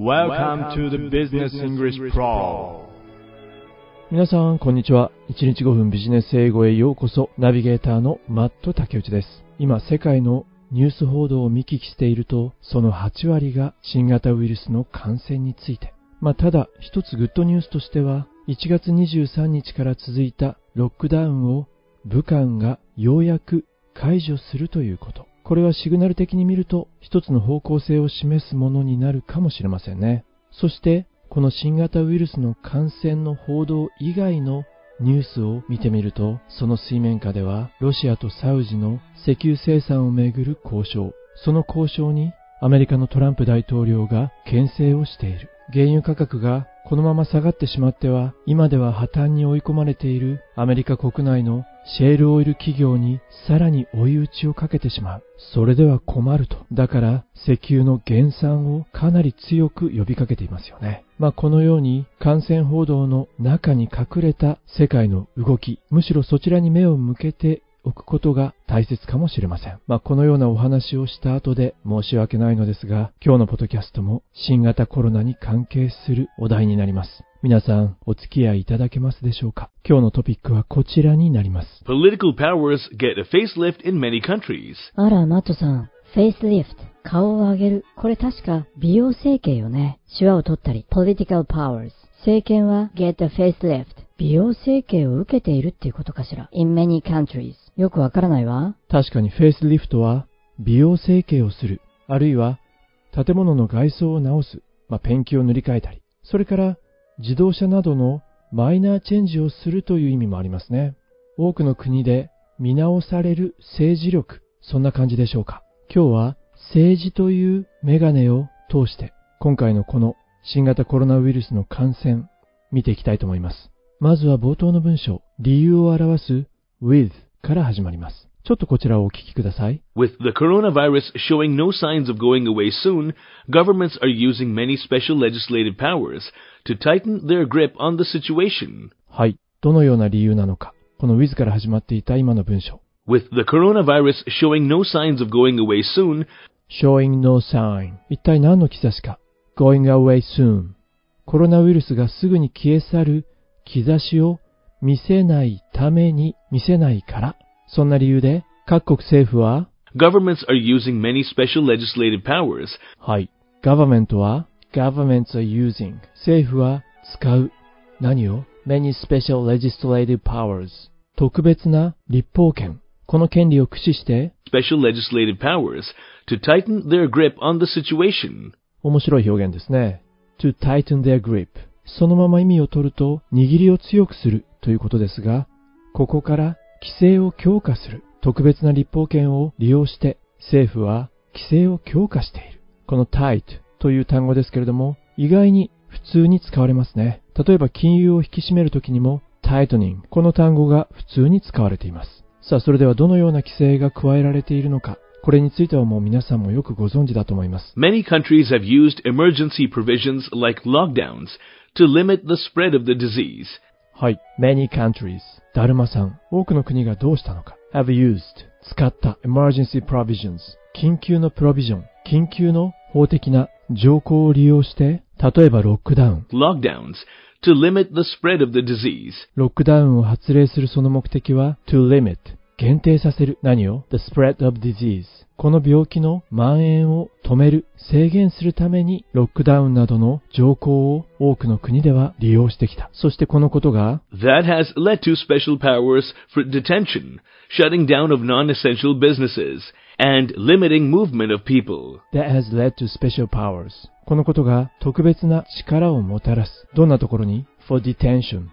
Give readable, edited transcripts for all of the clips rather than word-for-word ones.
Welcome to the Business English Pro。 皆さんこんにちは。1日5分ビジネス英語へようこそ。ナビゲーターのマット竹内です。今世界のニュース報道を見聞きしていると、その8割が新型ウイルスの感染について。ただ一つグッドニュースとしては、1月23日から続いたロックダウンを武漢がようやく解除するということ。これはシグナル的に見ると一つの方向性を示すものになるかもしれませんね。そしてこの新型ウイルスの感染の報道以外のニュースを見てみると、その水面下ではロシアとサウジの石油生産をめぐる交渉、その交渉にアメリカのトランプ大統領が牽制をしている。原油価格がこのまま下がってしまっては、今では破綻に追い込まれているアメリカ国内のシェールオイル企業にさらに追い打ちをかけてしまう。それでは困ると。だから石油の減産をかなり強く呼びかけていますよね。このように感染報道の中に隠れた世界の動き、むしろそちらに目を向けておくことが大切かもしれません。このようなお話をした後で申し訳ないのですが、今日のポッドキャストも新型コロナに関係するお題になります。皆さんお付き合いいただけますでしょうか。今日のトピックはこちらになります。 Political powers get a facelift in many countries。 あら、マットさん。フェイスリフト。顔を上げる。これ確か美容整形よね。手話を取ったり。Political powers。政権は get a facelift。美容整形を受けているっていうことかしら。in many countries。よくわからないわ。 確かにフェイスリフトは美容整形をする。あるいは建物の外装を直す。ペンキを塗り替えたり。それから自動車などのマイナーチェンジをするという意味もありますね。多くの国で見直される政治力。そんな感じでしょうか。今日は政治というメガネを通して今回のこの新型コロナウイルスの感染見ていきたいと思います。まずは冒頭の文章、理由を表す with から始まります。ちょっとこちらをお聞きください。 With the coronavirus showing no signs of going away soon, governments are using many special legislative powers to tighten their grip on the situation。 はい、どのような理由なのか。この with から始まっていた今の文章、 With the coronavirus showing no signs of going away soon, showing no sign、 一体何の兆しか。 going away soon、 コロナウイルスがすぐに消え去る兆しを見せないために、見せないから、そんな理由で各国政府は governments are using many special legislative powers。 はい、government は governments are using、 政府は使う何を many special legislative powers、 特別な立法権、この権利を駆使して special legislative powers to tighten their grip on the situation。 面白い表現ですね。 to tighten their grip、 そのまま意味を取ると握りを強くするということですが、ここから規制を強化する、特別な立法権を利用して政府は規制を強化している。この tight という単語ですけれども、意外に普通に使われますね。例えば金融を引き締めるときにも tightening、 この単語が普通に使われています。さあ、それではどのような規制が加えられているのか、これについてはもう皆さんもよくご存知だと思います。 Many countries have used emergency provisions like lockdowns to limit the spread of the disease。 はい、many countries、 だるまさん、多くの国がどうしたのか。 have used、 使った emergency provisions、 緊急のプロビジョン、緊急の法的な条項を利用して、例えばロックダウン、 lockdowns to limit the spread of the disease。 ロックダウンを発令するその目的は to limit、 限定させる何を the spread of disease、 この病気の蔓延を止める、制限するためにロックダウンなどの条項を多くの国では利用してきた。そしてこのことが That has led to special powers for detention, shutting down of non-essential businesses, and limiting movement of people。 that has led to special powers、 このことが特別な力をもたらす。どんなところに for detention、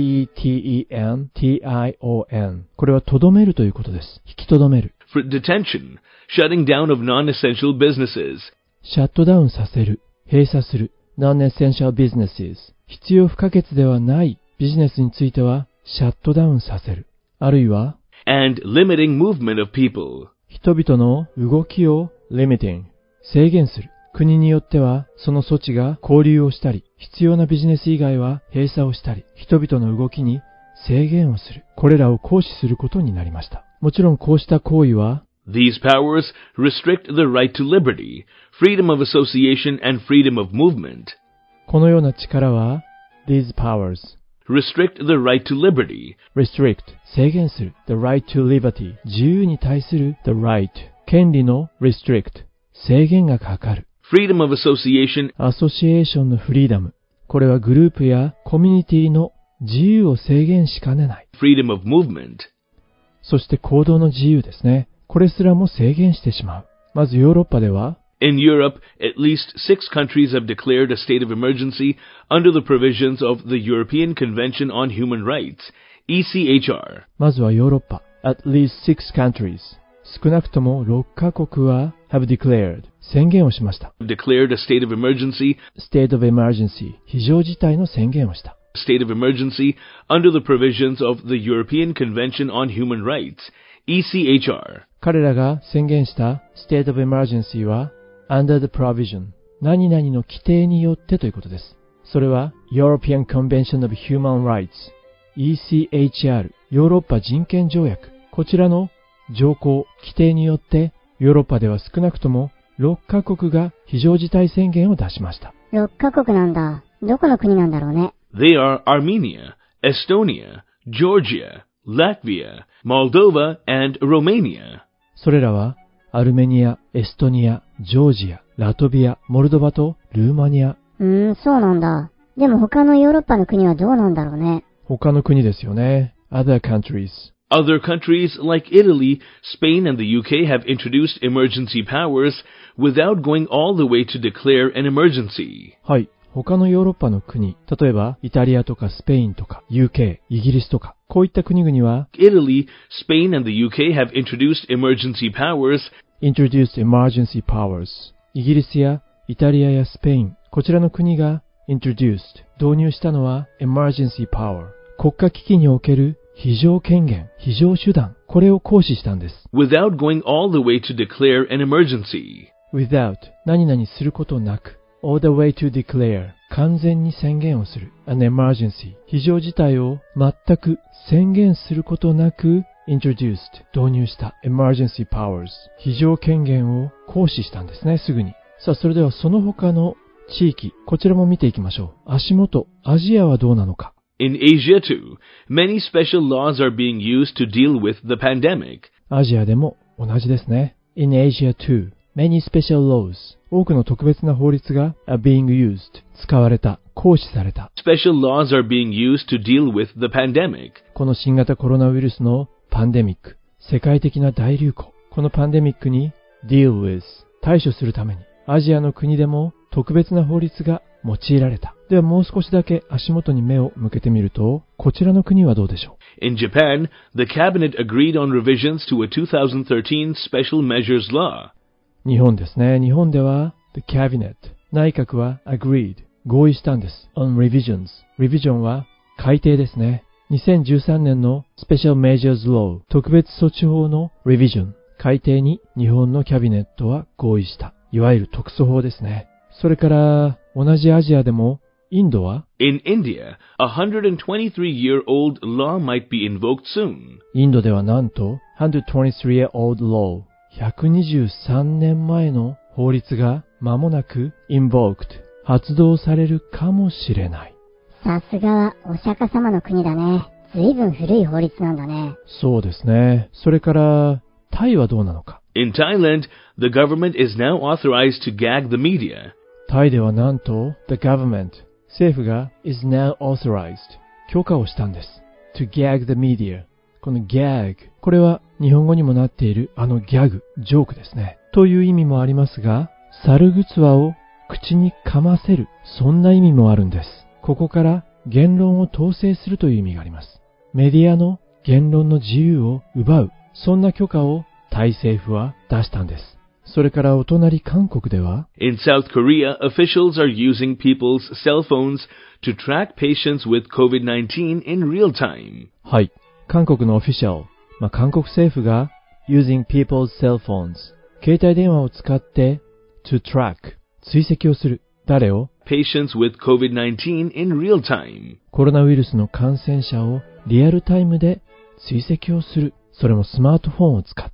D-E-T-E-N-T-I-O-N、 これはとどめるということです。引きとどめる。 For detention, shutting down of non-essential businesses。 シャットダウンさせる、閉鎖する non-essential businesses、 必要不可欠ではないビジネスについてはシャットダウンさせる。あるいは and limiting movement of people。 人々の動きを limiting、 制限する。国によってはその措置が交流をしたり、必要なビジネス以外は閉鎖をしたり、人々の動きに制限をする。これらを行使することになりました。もちろんこうした行為は These powers restrict the right to liberty, freedom of association, and freedom of movement. このような力は these powers Restrict the right to liberty, restrict 制限する the right to liberty 自由に対する the right 権利の restrict 制限がかかる freedom of association, アソシエーションのフリーダムこれはグループやコミュニティの自由を制限しかねない freedom of movement. そして行動の自由ですねこれすらも制限してしまうまずヨーロッパでは In Europe, at least 6 countries have declared a state of emergency under the provisions of the European Convention on Human Rights, ECHR. まずはヨーロッパ at least 6 countries 少なくとも6カ国は have declared 宣言をしました Declared a state of emergency, state of emergency 非常事態の宣言をした state of emergency under the provisions of the European Convention on Human Rights, ECHR. 彼らが宣言した state of emergency は under the provision 何々の規定によってということです。それは European Convention of Human Rights ECHR ヨーロッパ人権条約こちらの条項規定によってヨーロッパでは少なくとも6カ国が非常事態宣言を出しました。 6カ国なんだ。どこの国なんだろうね。 They are Armenia, Estonia, Georgia, Latvia, Moldova, and Romania. それらはアルメニア、エストニア、ジョージア、ラトビア、モルドバとルーマニア。 そうなんだ。でも他のヨーロッパの国はどうなんだろうね。 他の国ですよね。Other countries. Other countries like Italy, Spain, and the UK have introduced emergency powers without going all the way to declare an emergency. はい。他のヨーロッパの国、例えばイタリアとかスペインとか UK、イギリスとか、こういった国々は Italy, Spain, and the UK have introduced emergency powers, introduced emergency powers。イギリスやイタリアやスペイン、こちらの国が introduced、導入したのは emergency power、国家危機における非常権限、非常手段、これを行使したんです。 without going all the way to declare an emergency. without、何々することなく。all the way to declare 完全に宣言をする an emergency 非常事態を全く宣言することなく introduced 導入した emergency powers 非常権限を行使したんですねすぐにさあそれではその他の地域こちらも見ていきましょう足元アジアはどうなのか In Asia too, many special laws are being used to deal with the pandemic. アジアでも同じですね In Asia too Many special laws 多くの特別な法律が are being used 使われた、行使された Special laws are being used to deal with the pandemic. この新型コロナウイルスのパンデミック世界的な大流行このパンデミックに deal with 対処するためにアジアの国でも特別な法律が用いられたではもう少しだけ足元に目を向けてみるとこちらの国はどうでしょう In Japan, the cabinet agreed on revisions to a 2013 special measures law. 日本ですね。日本では The Cabinet 内閣は agreed 合意したんです。on revisions revision は改定ですね。2013年の Special Measures Law 特別措置法の revision 改定に日本のキャビネットは合意した。いわゆる特措法ですね。それから同じアジアでもインドは In India, a 123-year-old law might be invoked soon. インドではなんと 123-year-old law 123年前の法律が間もなく invoked 発動されるかもしれない。 さすがはお釈迦様の国だね。ずいぶん古い法律なんだね。 そうですね。それからタイはどうなのか。 In Thailand, the government is now authorized to gag the media. タイではなんと the government 政府が is now authorized 許可をしたんです。to gag the media この gag これは日本語にもなっているあのギャグ、ジョークですね。という意味もありますが、猿ぐつわを口に噛ませる、そんな意味もあるんです。ここから言論を統制するという意味があります。メディアの言論の自由を奪う、そんな許可をタイ政府は出したんです。それからお隣韓国では、 In South Korea, officials are using people's cell phones to track patients with COVID-19 in real time. はい、韓国のオフィシャル、韓国政府が using people's cell phones 携帯電話を使って to track 追跡をする誰を patients with COVID-19 in real time コロナウイルスの感染者をリアルタイムで追跡をするそれもスマートフォンを使って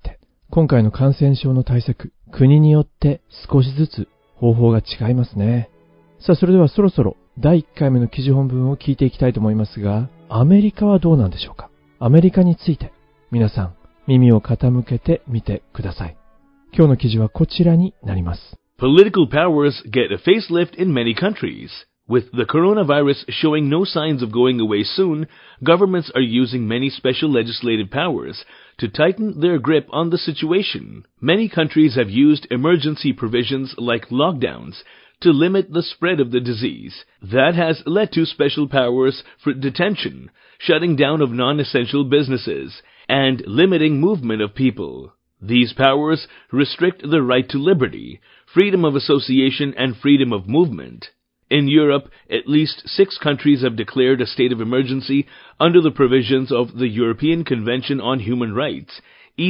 今回の感染症の対策、国によって少しずつ方法が違いますね。さあ、それではそろそろ第1回目の記事本文を聞いていきたいと思いますが、アメリカはどうなんでしょうか。アメリカについて皆さん耳を傾けてみてください。今日の記事はこちらになります。 Political powers get a facelift in many countries. With the coronavirus showing no signs of going away soon, governments are using many special legislative powers to tighten their grip on the situation. Many countries have used emergency provisions like lockdowns to limit the spread of the disease. That has led to special powers for detention, shutting down of non-essential businesses, and limiting movement of people. These powers restrict the right to liberty, freedom of association, and freedom of movement. In Europe, at least 6 countries have declared a state of emergency under the provisions of the European Convention on Human Rights,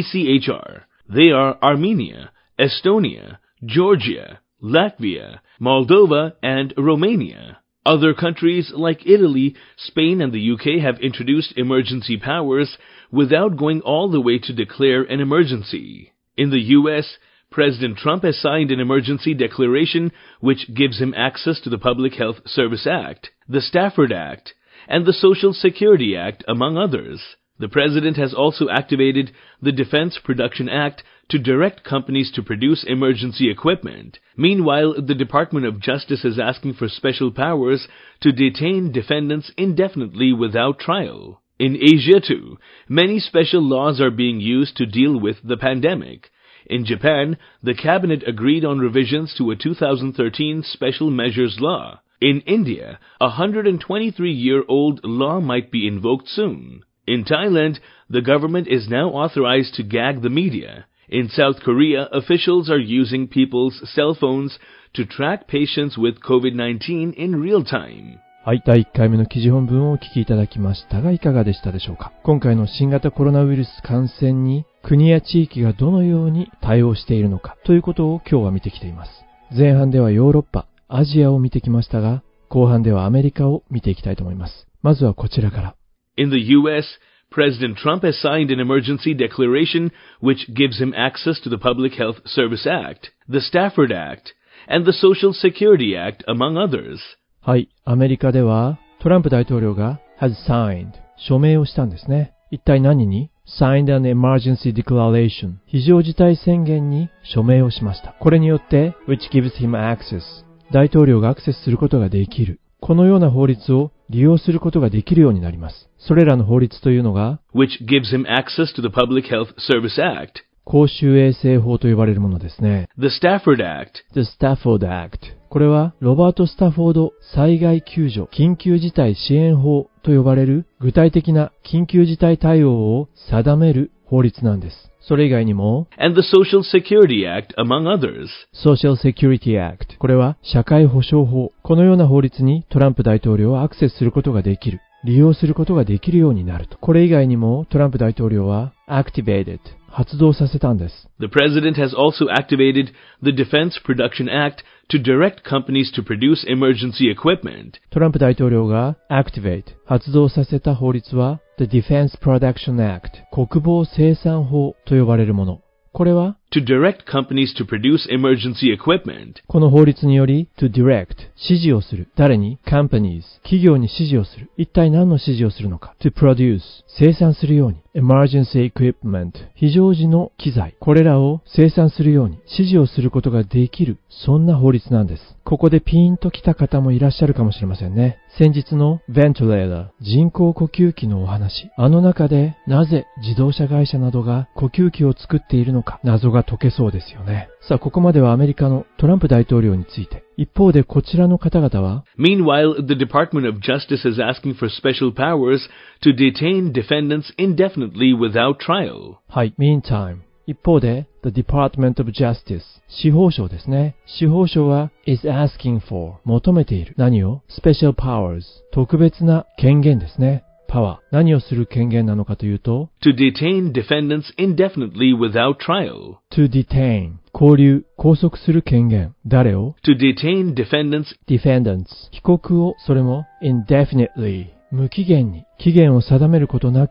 ECHR. They are Armenia, Estonia, Georgia, Latvia, Moldova, and Romania. Other countries like Italy, Spain, and the UK have introduced emergency powers without going all the way to declare an emergency. In the US, President Trump has signed an emergency declaration which gives him access to the Public Health Service Act, the Stafford Act, and the Social Security Act, among others. The President has also activated the Defense Production Act to direct companies to produce emergency equipment. Meanwhile, the Department of Justice is asking for special powers to detain defendants indefinitely without trial. In Asia, too, many special laws are being used to deal with the pandemic. In Japan, the cabinet agreed on revisions to a 2013 special measures law. In India, a 123-year-old law might be invoked soon. In Thailand, the government is now authorized to gag the media. In South Korea, officials are using people's cell phones to track patients with COVID-19 in real time. はい、第1回目の記事本文をお聞きいただきましたがいかがでしたでしょうか。今回の新型コロナウイルス感染に国や地域がどのように対応しているのかということを今日は見てきています。前半ではヨーロッパ、アジアを見てきましたが、後半ではアメリカを見ていきたいと思います。まずはこちらから。 In the U.S., President Trump has signed an emergency declaration which gives him access to the Public Health Service Act, the Stafford Act, and the Social Security Act, among others. はい、アメリカではトランプ大統領が has signed 署名をしたんですね。一体何に？ signed an emergency declaration 非常事態宣言に署名をしました。これによって which gives him access 大統領がアクセスすることができる。このような法律を利用することができるようになります。それらの法律というのが which gives him access to the Public Health Service Act 公衆衛生法と呼ばれるものですね。 The Stafford Act The Stafford Act これはロバート・スタフォード災害救助緊急事態支援法と呼ばれる具体的な緊急事態対応を定める法律なんです。それ以外にも and the Social Security Act, among others. Social Security Act これは社会保障法。このような法律にトランプ大統領はアクセスすることができる。利用することができるようになると。これ以外にもトランプ大統領は activated 発動させたんです。 The President has also activated the Defense Production Act to direct companies to produce emergency equipment. トランプ大統領が activate 発動させた法律は The Defense Production Act 国防生産法と呼ばれるもの。これは to direct companies to produce emergency equipment. この法律により to direct 指示をする。誰に companies 企業に指示をする。一体何の指示をするのか to produce 生産するように emergency equipment 非常時の機材これらを生産するように指示をすることができるそんな法律なんです。ここでピーンと来た方もいらっしゃるかもしれませんね。先日の ventilator 人工呼吸器のお話あの中でなぜ自動車会社などが呼吸器を作っているのか謎が解けそうですよね。さあここまではアメリカのトランプ大統領について。一方でこちらの方々は Meanwhile, the Department of Justice is asking for special powers to detain defendants indefinitely without trial. はい、meantime一方で The Department of Justice 司法省ですね。司法省は is asking for 求めている。何を special powers 特別な権限ですね。パワー何をする権限なのかというと to detain defendants indefinitely without trial. to detain 拘留拘束する権限誰を to detain defendants 被告をそれも indefinitely 無期限に期限を定めることなく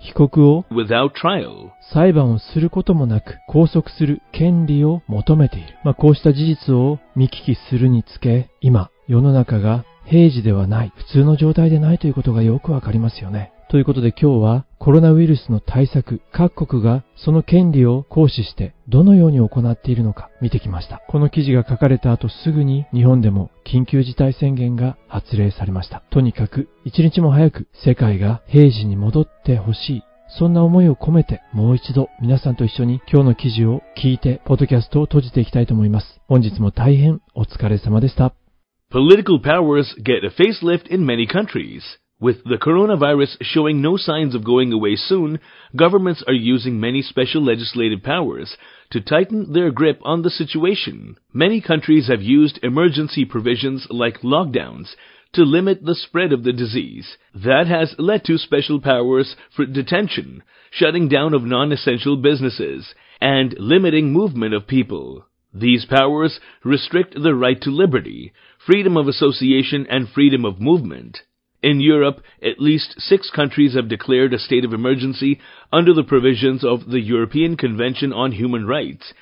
被告を without trial. 裁判をすることもなく拘束する権利を求めている。こうした事実を見聞きするにつけ、今、世の中が平時ではない、普通の状態でないということがよくわかりますよね。ということで今日はコロナウイルスの対策、各国がその権利を行使してどのように行っているのか見てきました。この記事が書かれた後すぐに日本でも緊急事態宣言が発令されました。とにかく一日も早く世界が平時に戻ってほしい。そんな思いを込めてもう一度皆さんと一緒に今日の記事を聞いてポッドキャストを閉じていきたいと思います。本日も大変お疲れ様でした。 Political powers get a facelift in many countries. With the coronavirus showing no signs of going away soon, governments are using many special legislative powers to tighten their grip on the situation. Many countries have used emergency provisions like lockdowns to limit the spread of the disease. That has led to special powers for detention, shutting down of non-essential businesses, and limiting movement of people. These powers restrict the right to liberty, freedom of association, and freedom of movement. In Europe, at least 6 countries have declared a state of emergency under the provisions of the European Convention on Human Rights,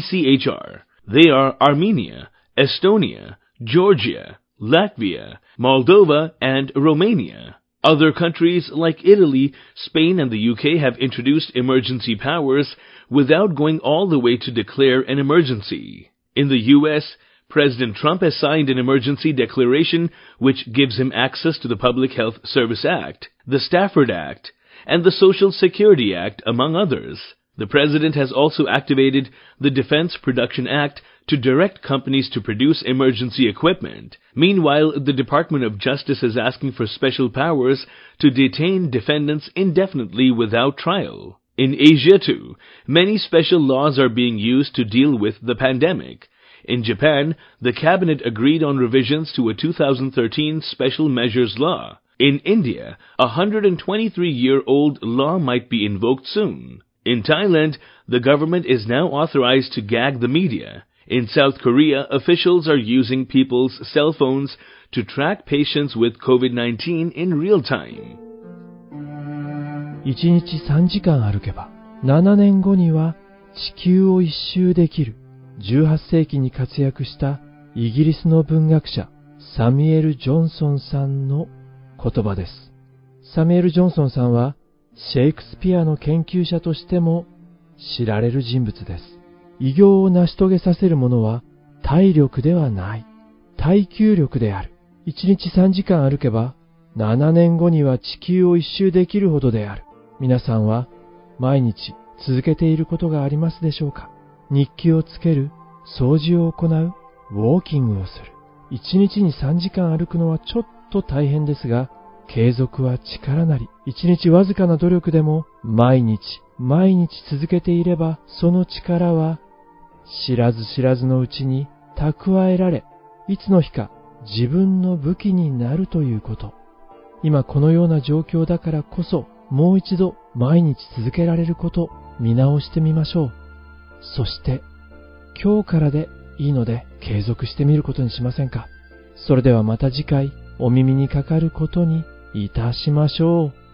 ECHR. They are Armenia, Estonia, Georgia, Latvia, Moldova, and Romania. Other countries like Italy, Spain, and the UK have introduced emergency powers without going all the way to declare an emergency. In the US, President Trump has signed an emergency declaration which gives him access to the Public Health Service Act, the Stafford Act, and the Social Security Act, among others. The president has also activated the Defense Production Act to direct companies to produce emergency equipment. Meanwhile, the Department of Justice is asking for special powers to detain defendants indefinitely without trial. In Asia, too, many special laws are being used to deal with the pandemic. In Japan, the cabinet agreed on revisions to a 2013 special measures law. In India, a 123-year-old law might be invoked soon. In Thailand, the government is now authorized to gag the media. In South Korea, officials are using people's cell phones to track patients with COVID-19 in real time. 1日3時間歩けば7年後には地球を一周できる。18世紀に活躍したイギリスの文学者サミュエル・ジョンソンさんの言葉です。サミュエル・ジョンソンさんはシェイクスピアの研究者としても知られる人物です。偉業を成し遂げさせるものは体力ではない、耐久力である。1日3時間歩けば7年後には地球を一周できるほどである。皆さんは毎日続けていることがありますでしょうか？日記をつける、掃除を行う、ウォーキングをする。1日に3時間歩くのはちょっと大変ですが、継続は力なり。1日わずかな努力でも毎日続けていれば、その力は知らず知らずのうちに蓄えられ、いつの日か自分の武器になるということ。今このような状況だからこそ、もう一度毎日続けられること見直してみましょう。そして今日からでいいので継続してみることにしませんか？それではまた次回お耳にかかることにいたしましょう。